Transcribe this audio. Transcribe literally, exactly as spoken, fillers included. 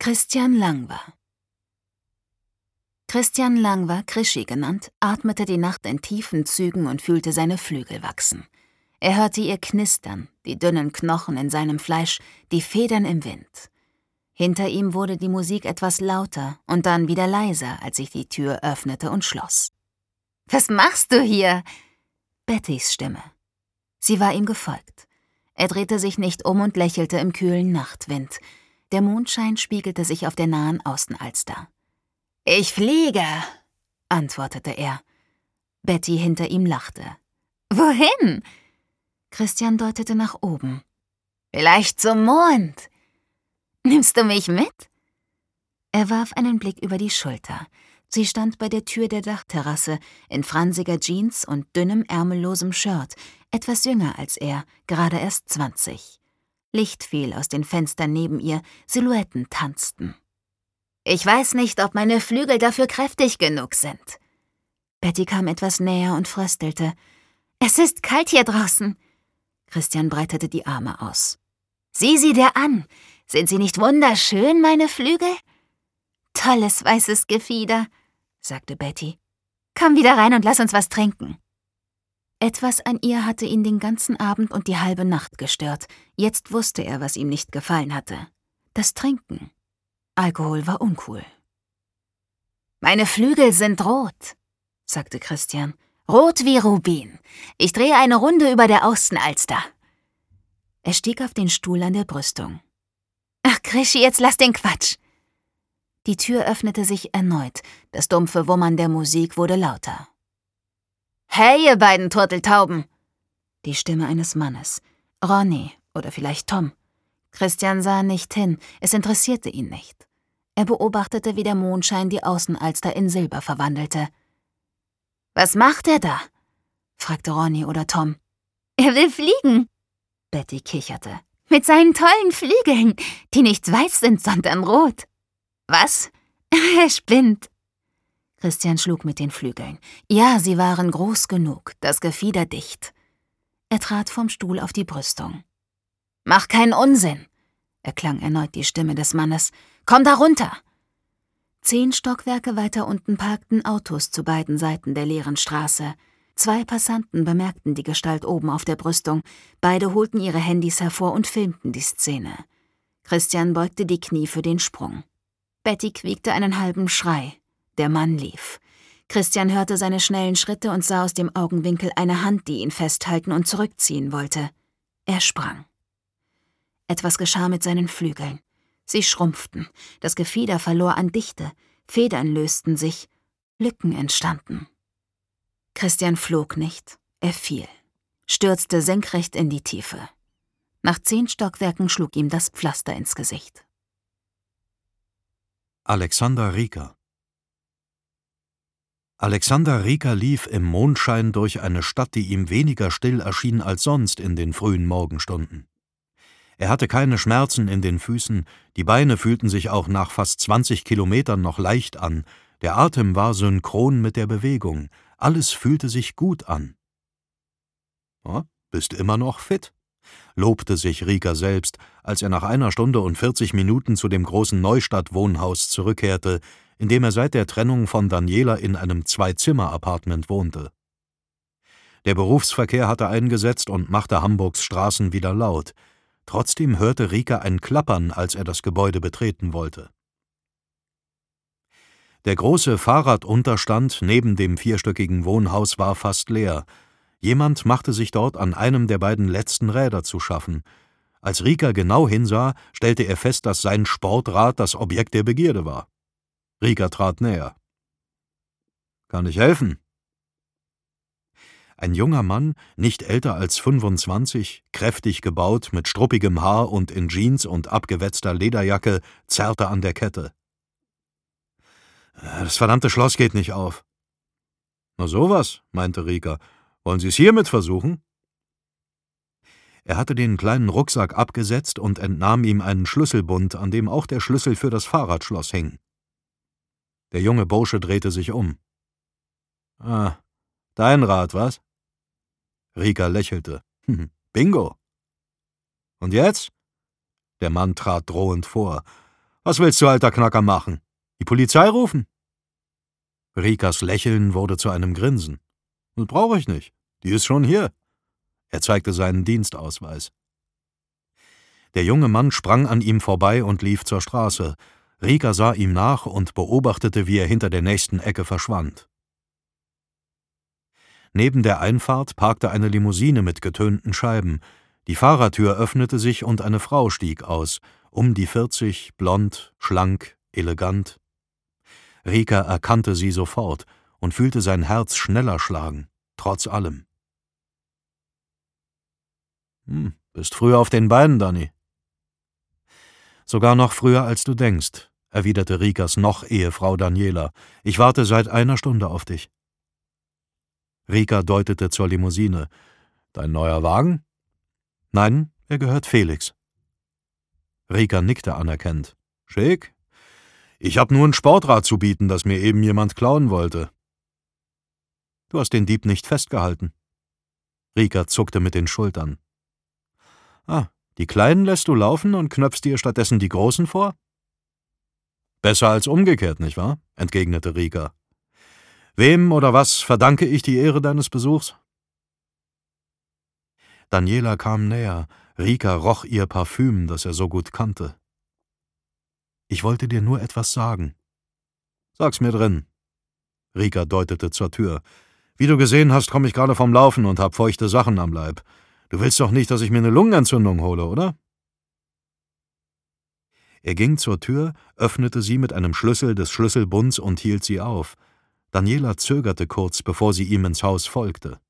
Christian Langwer. Christian Langwer, Krischi genannt, atmete die Nacht in tiefen Zügen und fühlte seine Flügel wachsen. Er hörte ihr knistern, die dünnen Knochen in seinem Fleisch, die Federn im Wind. Hinter ihm wurde die Musik etwas lauter und dann wieder leiser, als sich die Tür öffnete und schloss. »Was machst du hier?« Bettys Stimme. Sie war ihm gefolgt. Er drehte sich nicht um und lächelte im kühlen Nachtwind. Der Mondschein spiegelte sich auf der nahen Außenalster. »Ich fliege«, antwortete er. Betty hinter ihm lachte. »Wohin?« Christian deutete nach oben. »Vielleicht zum Mond. Nimmst du mich mit?« Er warf einen Blick über die Schulter. Sie stand bei der Tür der Dachterrasse, in fransiger Jeans und dünnem, ärmellosem Shirt, etwas jünger als er, gerade erst zwanzig. Licht fiel aus den Fenstern neben ihr, Silhouetten tanzten. »Ich weiß nicht, ob meine Flügel dafür kräftig genug sind.« Betty kam etwas näher und fröstelte. »Es ist kalt hier draußen.« Christian breitete die Arme aus. »Sieh sie dir an. Sind sie nicht wunderschön, meine Flügel?« »Tolles weißes Gefieder«, sagte Betty. »Komm wieder rein und lass uns was trinken.« Etwas an ihr hatte ihn den ganzen Abend und die halbe Nacht gestört. Jetzt wusste er, was ihm nicht gefallen hatte. Das Trinken. Alkohol war uncool. »Meine Flügel sind rot«, sagte Christian. »Rot wie Rubin. Ich drehe eine Runde über der Außenalster.« Er stieg auf den Stuhl an der Brüstung. »Ach, Krischi, jetzt lass den Quatsch!« Die Tür öffnete sich erneut. Das dumpfe Wummern der Musik wurde lauter. »Hey, ihr beiden Turteltauben!« Die Stimme eines Mannes. Ronny oder vielleicht Tom. Christian sah nicht hin, es interessierte ihn nicht. Er beobachtete, wie der Mondschein die Außenalster in Silber verwandelte. »Was macht er da?« fragte Ronny oder Tom. »Er will fliegen«, Betty kicherte. »Mit seinen tollen Flügeln, die nicht weiß sind, sondern rot.« »Was?« »Er spinnt.« Christian schlug mit den Flügeln. Ja, sie waren groß genug, das Gefieder dicht. Er trat vom Stuhl auf die Brüstung. »Mach keinen Unsinn«, erklang erneut die Stimme des Mannes. »Komm da runter!« Zehn Stockwerke weiter unten parkten Autos zu beiden Seiten der leeren Straße. Zwei Passanten bemerkten die Gestalt oben auf der Brüstung. Beide holten ihre Handys hervor und filmten die Szene. Christian beugte die Knie für den Sprung. Betty quiekte einen halben Schrei. Der Mann lief. Christian hörte seine schnellen Schritte und sah aus dem Augenwinkel eine Hand, die ihn festhalten und zurückziehen wollte. Er sprang. Etwas geschah mit seinen Flügeln. Sie schrumpften, das Gefieder verlor an Dichte, Federn lösten sich, Lücken entstanden. Christian flog nicht, er fiel, stürzte senkrecht in die Tiefe. Nach zehn Stockwerken schlug ihm das Pflaster ins Gesicht. Alexander Rieker. Alexander Rieker lief im Mondschein durch eine Stadt, die ihm weniger still erschien als sonst in den frühen Morgenstunden. Er hatte keine Schmerzen in den Füßen, die Beine fühlten sich auch nach fast zwanzig Kilometern noch leicht an, der Atem war synchron mit der Bewegung, alles fühlte sich gut an. »Oh, bist immer noch fit«, lobte sich Rieker selbst, als er nach einer Stunde und vierzig Minuten zu dem großen Neustadt-Wohnhaus zurückkehrte, in dem er seit der Trennung von Daniela in einem Zwei-Zimmer-Appartement wohnte. Der Berufsverkehr hatte eingesetzt und machte Hamburgs Straßen wieder laut. Trotzdem hörte Rieker ein Klappern, als er das Gebäude betreten wollte. Der große Fahrradunterstand neben dem vierstöckigen Wohnhaus war fast leer. Jemand machte sich dort an einem der beiden letzten Räder zu schaffen. Als Rieker genau hinsah, stellte er fest, dass sein Sportrad das Objekt der Begierde war. Rieker trat näher. »Kann ich helfen?« Ein junger Mann, nicht älter als fünfundzwanzig, kräftig gebaut, mit struppigem Haar und in Jeans und abgewetzter Lederjacke, zerrte an der Kette. »Das verdammte Schloss geht nicht auf.« »Na sowas«, meinte Rieker. »Wollen Sie es hiermit versuchen?« Er hatte den kleinen Rucksack abgesetzt und entnahm ihm einen Schlüsselbund, an dem auch der Schlüssel für das Fahrradschloss hing. Der junge Bursche drehte sich um. »Ah, dein Rad, was?« Rieker lächelte. »Bingo!« »Und jetzt?« Der Mann trat drohend vor. Was willst du, alter Knacker, machen? Die Polizei rufen?« Rikas Lächeln wurde zu einem Grinsen. »Das brauche ich nicht. Die ist schon hier.« Er zeigte seinen Dienstausweis. Der junge Mann sprang an ihm vorbei und lief zur Straße. Rika sah ihm nach und beobachtete, wie er hinter der nächsten Ecke verschwand. Neben der Einfahrt parkte eine Limousine mit getönten Scheiben. Die Fahrertür öffnete sich und eine Frau stieg aus, um die vierzig, blond, schlank, elegant. Rika erkannte sie sofort und fühlte sein Herz schneller schlagen, trotz allem. »Hm, bist früh auf den Beinen, Danny.« »Sogar noch früher, als du denkst«, erwiderte Rikas Noch-Ehefrau Daniela. »Ich warte seit einer Stunde auf dich.« Rika deutete zur Limousine. »Dein neuer Wagen?« »Nein, er gehört Felix.« Rika nickte anerkennend. »Schick. Ich hab nur ein Sportrad zu bieten, das mir eben jemand klauen wollte.« »Du hast den Dieb nicht festgehalten.« Rika zuckte mit den Schultern. »Ah, die Kleinen lässt du laufen und knöpfst dir stattdessen die Großen vor?« »Besser als umgekehrt, nicht wahr?« entgegnete Rika. »Wem oder was verdanke ich die Ehre deines Besuchs?« Daniela kam näher. Rika roch ihr Parfüm, das er so gut kannte. »Ich wollte dir nur etwas sagen.« »Sag's mir drin.« Rika deutete zur Tür. »Wie du gesehen hast, komme ich gerade vom Laufen und hab feuchte Sachen am Leib. Du willst doch nicht, dass ich mir eine Lungenentzündung hole, oder?« Er ging zur Tür, öffnete sie mit einem Schlüssel des Schlüsselbunds und hielt sie auf. Daniela zögerte kurz, bevor sie ihm ins Haus folgte.